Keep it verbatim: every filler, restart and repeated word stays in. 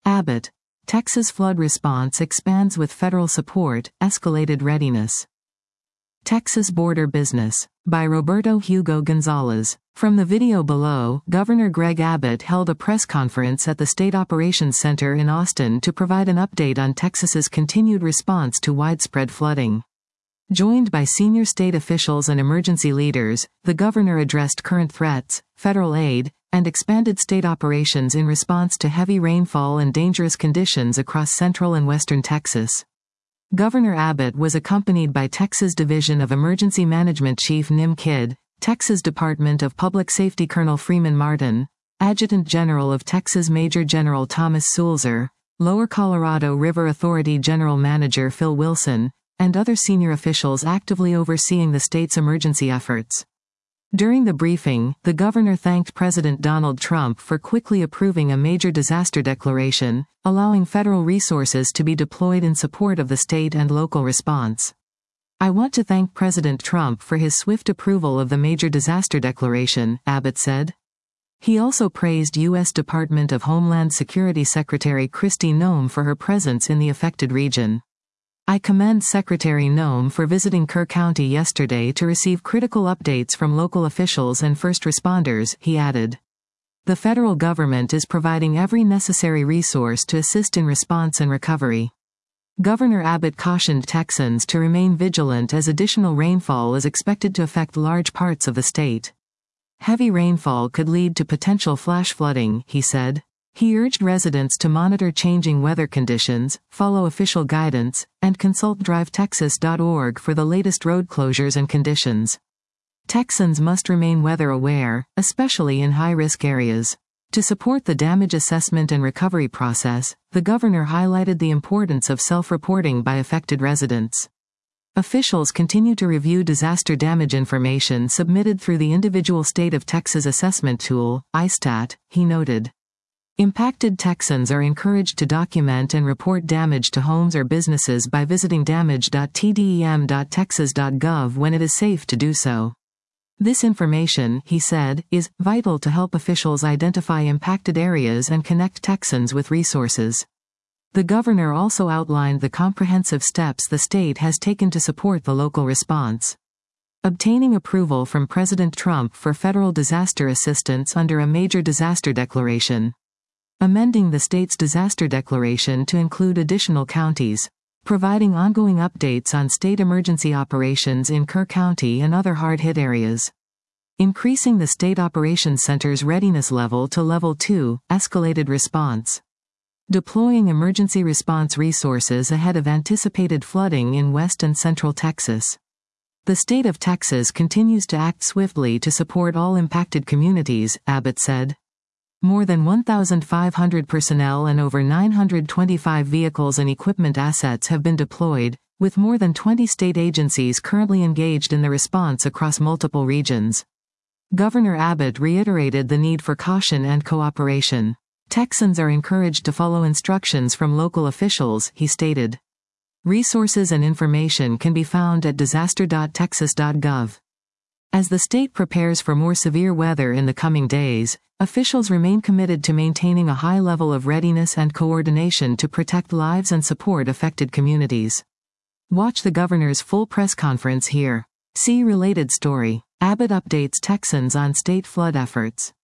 Abbott. Texas flood response expands with federal support, escalated readiness. Texas Border Business, by Roberto Hugo Gonzalez. From the video below, Governor Greg Abbott held a press conference at the State Operations Center in Austin to provide an update on Texas's continued response to widespread flooding. Joined by senior state officials and emergency leaders, the governor addressed current threats, federal aid, and expanded state operations in response to heavy rainfall and dangerous conditions across central and western Texas. Governor Abbott was accompanied by Texas Division of Emergency Management Chief Nim Kidd, Texas Department of Public Safety Colonel Freeman Martin, Adjutant General of Texas Major General Thomas Sulzer, Lower Colorado River Authority General Manager Phil Wilson, and other senior officials actively overseeing the state's emergency efforts. During the briefing, the governor thanked President Donald Trump for quickly approving a major disaster declaration, allowing federal resources to be deployed in support of the state and local response. "I want to thank President Trump for his swift approval of the major disaster declaration," Abbott said. He also praised U S Department of Homeland Security Secretary Kristi Noem for her presence in the affected region. "I commend Secretary Noem for visiting Kerr County yesterday to receive critical updates from local officials and first responders," he added. "The federal government is providing every necessary resource to assist in response and recovery." Governor Abbott cautioned Texans to remain vigilant as additional rainfall is expected to affect large parts of the state. Heavy rainfall could lead to potential flash flooding, he said. He urged residents to monitor changing weather conditions, follow official guidance, and consult drive texas dot org for the latest road closures and conditions. Texans must remain weather aware, especially in high-risk areas. To support the damage assessment and recovery process, the governor highlighted the importance of self-reporting by affected residents. Officials continue to review disaster damage information submitted through the individual State of Texas assessment tool, I STAT, he noted. Impacted Texans are encouraged to document and report damage to homes or businesses by visiting damage dot t d e m dot texas dot gov when it is safe to do so. This information, he said, is vital to help officials identify impacted areas and connect Texans with resources. The governor also outlined the comprehensive steps the state has taken to support the local response. Obtaining approval from President Trump for federal disaster assistance under a major disaster declaration. Amending the state's disaster declaration to include additional counties. Providing ongoing updates on state emergency operations in Kerr County and other hard-hit areas. Increasing the State Operations Center's readiness level to Level two, escalated response. Deploying emergency response resources ahead of anticipated flooding in West and Central Texas. The state of Texas continues to act swiftly to support all impacted communities, Abbott said. More than one thousand five hundred personnel and over nine hundred twenty-five vehicles and equipment assets have been deployed, with more than twenty state agencies currently engaged in the response across multiple regions. Governor Abbott reiterated the need for caution and cooperation. Texans are encouraged to follow instructions from local officials, he stated. Resources and information can be found at disaster dot texas dot gov. As the state prepares for more severe weather in the coming days, officials remain committed to maintaining a high level of readiness and coordination to protect lives and support affected communities. Watch the governor's full press conference here. See related story. Abbott updates Texans on state flood efforts.